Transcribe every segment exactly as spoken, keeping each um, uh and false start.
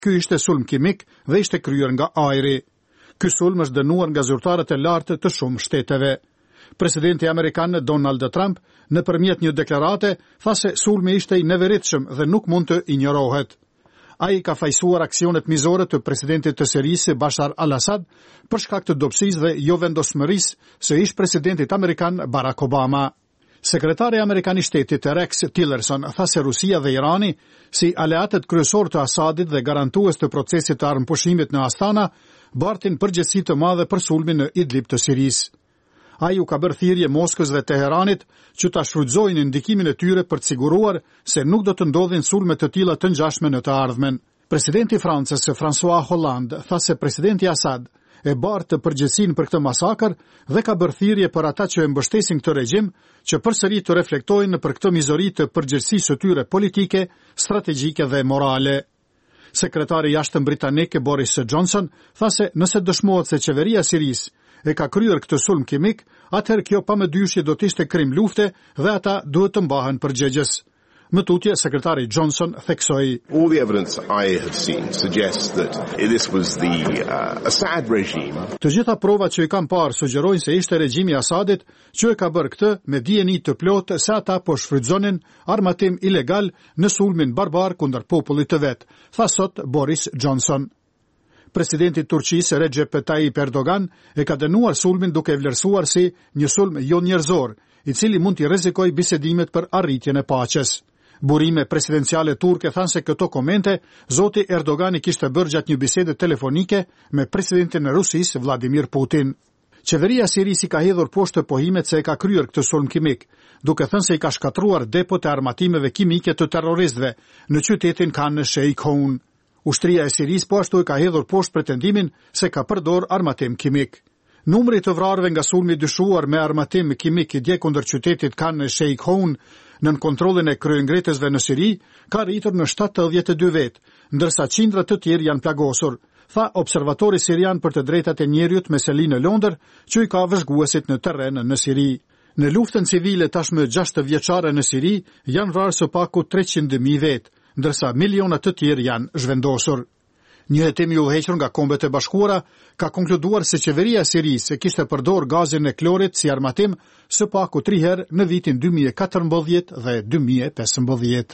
ky ishte sulm kimik dhe ishte kryer nga ajri. Ky sulm është dënuar nga zyrtarët e lartë të shumë shteteve. Presidenti amerikan Donald Trump nëpërmjet një deklarate tha se sulmi ishte i neveritshëm dhe nuk mund të injorohet. Ai ka fajsuar aksionet mizore të presidentit të Sirisë Bashar al-Assad për shkak të dobësisë dhe jo vendosmërisë së ish presidentit amerikan Barack Obama. Sekretari amerikan i shtetit Rex Tillerson tha se Rusia dhe Irani, si aleatët kryesor të Assadit dhe garantues të procesit të armëpushimit në Astana, bartin përgjegjësi të madhe për sulmin në Idlib të Sirisë. Ai u ka bërë thirrje Moskës dhe Teheranit që ta shfrytëzojnë ndikimin e tyre për të siguruar se nuk do të ndodhin sulme të tilla të ngjashme në të ardhmen. Presidenti i Francës, François Hollande, tha se presidenti Assad e bartë të përgjegjësinë për këtë masakër dhe ka bërë thirrje për ata që e mbështesin këtë regjim që përsëri të reflektojnë për këtë mizori të përgjegjësisë së tyre politike, strategjike dhe morale. Sekretari i jashtëm britanik Boris Johnson tha se nëse dëshmohet se qeveria e Sirisë e ka kryer këtë sulm kimik, atëherë kjo pamedyshje do të ishte krim lufte dhe ata duhet të mbahen përgjegjës. Më tutje, sekretari Johnson theksoi: All the evidence I have seen suggests that this was the uh, Assad regime. Të gjitha provat që i kam parë sugjerojnë se ishte regjimi i Assadit që e ka bërë këtë me dijeni të plotë se ata po shfrytëzonin armatim ilegal në sulmin barbar kundër popullit të vet, tha sot Boris Johnson. Presidenti i Turqisë Recep Tayyip Erdogan e ka dënuar sulmin duke vlerësuar si një sulm jo njerëzor, i cili mund t'i rrezikojë bisedimet për arritjen e paqes. Burime presidenciale turke thanë se këto komente zoti Erdogan i kishte bërë gjatë një bisede telefonike me presidentin e Rusisë Vladimir Putin. Qeveria e Sirisë ka hedhur poshtë pohimet se e ka kryer këtë sulm kimik, duke thënë se i ka shkatruar depot e armatimeve kimike të terroristëve në qytetin Khan Sheikhoun. Ushtria e Sirisë po ashtu e ka hedhur poshtë pretendimin se ka përdor armatim kimik. Numri të vrarëve nga sulmi dyshuar me armatim kimik i dje kundër qytetit Khan Sheikhoun nën kontrollin e kryengritësve në Siri ka rritur në shtatëdhjetë e dy vet, ndërsa qindra të tjerë janë plagosur, tha observatori sirian për të drejtat e njerëzit me seli në Londër, që i ka vëzhguesit në terren në Siri. Në luftën civile tashmë gjashtë vjeçare në Siri janë vrarë së paku treqind mijë vet, ndërsa miliona të tjerë janë zhvendosur. Një hetim i udhëhequr nga Kombet e Bashkuara ka konkluduar se qeveria e Sirisë kishte përdor gazin e klorit si armatim së paku tri herë në vitin dy mijë e katërmbëdhjetë dhe dy mijë e pesëmbëdhjetë.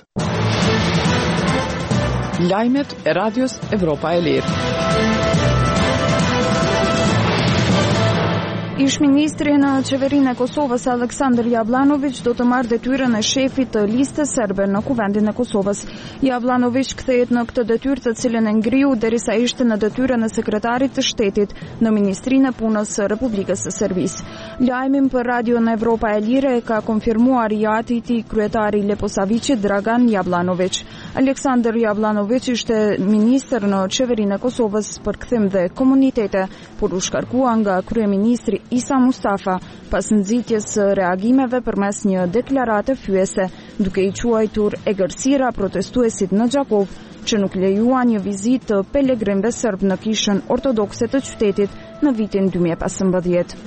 Lajmet e Radios Evropa e Lirë. Ish-ministri në qeverinë e Kosovës Aleksandar Jablanović do të marrë detyrën e shefit të listës serbe në kuvendin e Kosovës. Jablanović kthehet në këtë detyrë të cilën e ngriu derisa ishte në detyrën e sekretarit të shtetit në Ministrinë e Punës së Republikës së Serbisë. Lajmin për Radio në Evropa e Lirë e ka konfirmuar i ati i tij kryetari i Leposaviçit Dragan Jablanović. Aleksandar Jablanović ishte ministër në qeverinë e Kosovës për kthim dhe komunitete, por u shkarkua nga kryeministri Isa Mustafa pas nxitjes së reagimeve përmes një deklarate fyese, duke i quajtur egërësira protestuesit në Gjakov, që nuk lejuan një vizitë të pelegrinëve serb në kishën ortodokse të qytetit në vitin dy mijë e pesëmbëdhjetë.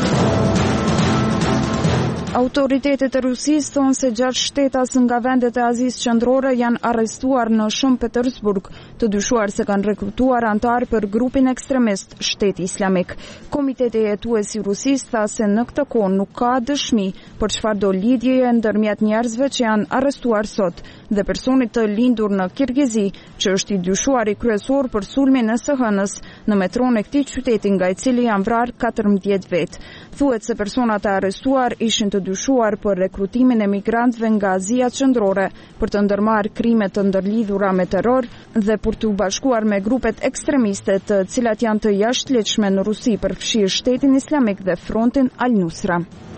Autoritetet e Rusisë thonë se gjashtë shtetas nga vendet e Azisë Qendrore janë arrestuar në Shën Petersburg, të dyshuar se kanë rekrutuar antar për grupin ekstremist Shteti Islamik. Komiteti hetues i Rusisë tha se në këtë kohë nuk ka dëshmi për çfarëdo lidhjeje ndërmjet njerëzve që janë arrestuar sot dhe personit të lindur në Kirgizi, që është i dyshuar i kryesor për sulmin e S H N-s në metron e këtij qyteti, nga i cili janë vrarë katërmbëdhjetë vetë. Thuhet se personat e arrestuar ishin të dyshuar për rekrutimin e migrantëve nga Azia Qendrore për të ndërmarrë krime të ndërlidhura me terror dhe për të bashkuar me grupet ekstremiste, të cilat janë të jashtëligjshme në Rusi, përfshirë Shtetin Islamik dhe Frontin Al-Nusra.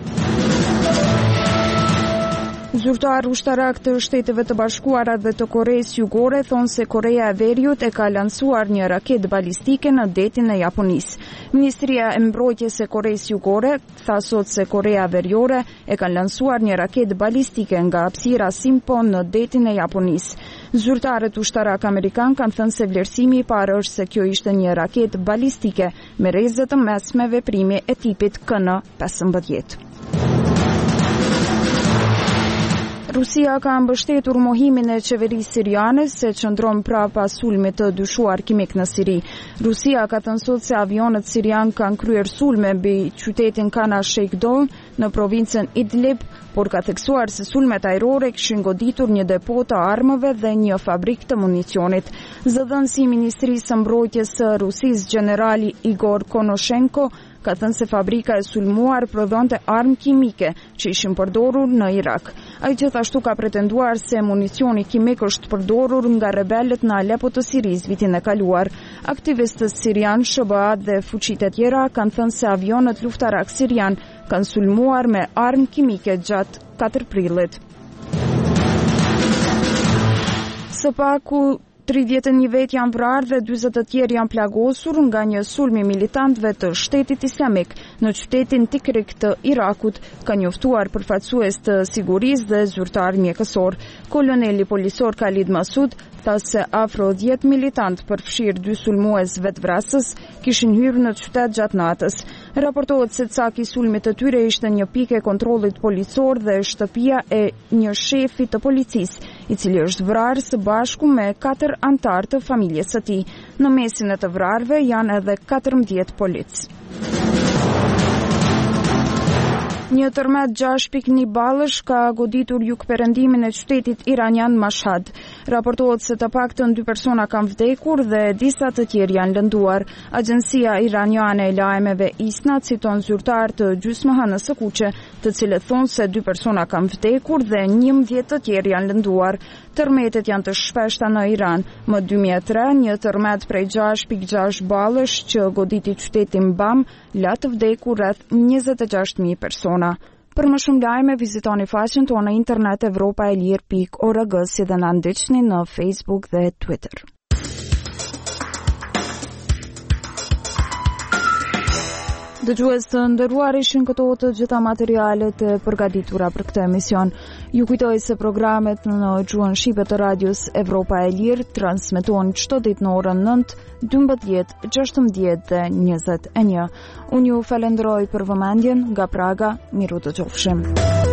Zyrtar ushtarak të Shteteve të Bashkuara dhe të Koreas Jugore thonë se Korea e Veriut e ka lansuar një raketë balistike në detin e Japonisë. Ministria e Mbrojtjes e Koreas Jugore tha sot se Korea Veriore e ka lansuar një raketë balistike nga hapësira Sinpon në detin e Japonisë. Zyrtarët ushtarak amerikan kanë thënë se vlerësimi i parë është se kjo ishte një raketë balistike me rrezë të mesme veprimi e tipit K N pesëmbëdhjetë. Rusia ka mbështetur mohimin e qeverisë siriane se qëndron prapa sulmit të dyshuar kimik në Siri. Rusia ka thënë sot se avionët sirian kanë kryer sulme mbi qytetin Kana Sheikhdol në provincën Idlib, por ka theksuar se sulmet ajrore kishin goditur një depo të armëve dhe një fabrikë të municionit. Zëdhënësi i Ministrisë së Mbrojtjes së Rusisë, generali Igor Konoshenko, ka thënë se fabrika e sulmuar prodhonte armë kimike që ishin përdorur në Irak. Ai gjithashtu ka pretenduar se municioni kimik është përdorur nga rebelët në Alepo të Siris vitin e kaluar. Aktivistët sirian, S B A dhe fuqitë e tjera kanë thënë se avionët luftarak sirian kanë sulmuar me armë kimike gjatë katër prillit. Së paku tridhjetë e një vet janë vrarë dhe dyzet të tjerë janë plagosur nga një sulm i militantëve të Shtetit Islamik në qytetin Tikrik të Irakut, ka njoftuar përfaqësues të sigurisë dhe zyrtar mjekësor. Koloneli policor Khalid Masud tha se afro dhjetë militantë përfshirë dy sulmues vetvrasës kishin hyrë në qytet gjatë natës. Raportohet se caki i sulmit të tyre ishte një pikë e kontrollit policor dhe shtëpia e një shefi të policisë, i cili është vrarë së bashku me katër antar të familjes së tij. Në mesin e të vrarëve janë edhe katërmbëdhjetë polic. Një tërmet gjashtë pikë një ballësh ka goditur jugperëndimin e qytetit iranian Mashhad. Raportohet se të paktën dy persona kanë vdekur dhe disa të tjerë janë lënduar. Agjencia iraniane e lajmeve ISNA citon zyrtar të gjysmëhënës së Kuqe, të cilët thonë se dy persona kanë vdekur dhe njëmbëdhjetë të tjerë janë lënduar. Tërmetet janë të shpeshta në Iran. Më dy mijë e tre, një tërmet prej gjashtë pikë gjashtë ballësh që goditi qytetin Bam la të vdekur rreth njëzet e gjashtë mijë persona. Për më shumë lajme, vizitoni faqen tonë në internet europa e lirë pikë org, si dhe na ndiqni në Facebook dhe Twitter. Dëgjues të nderuar, ishin këto të gjitha materialet e përgatitura për këtë emision. Ju kujtoj se programet në gjuhën shqipe të radios Evropa e Lirë transmetohen çdo ditë në orën nëntë, dymbëdhjetë, gjashtëmbëdhjetë dhe njëzet e një. Unë ju falenderoj për vëmendjen nga Praga, miru të qofshim.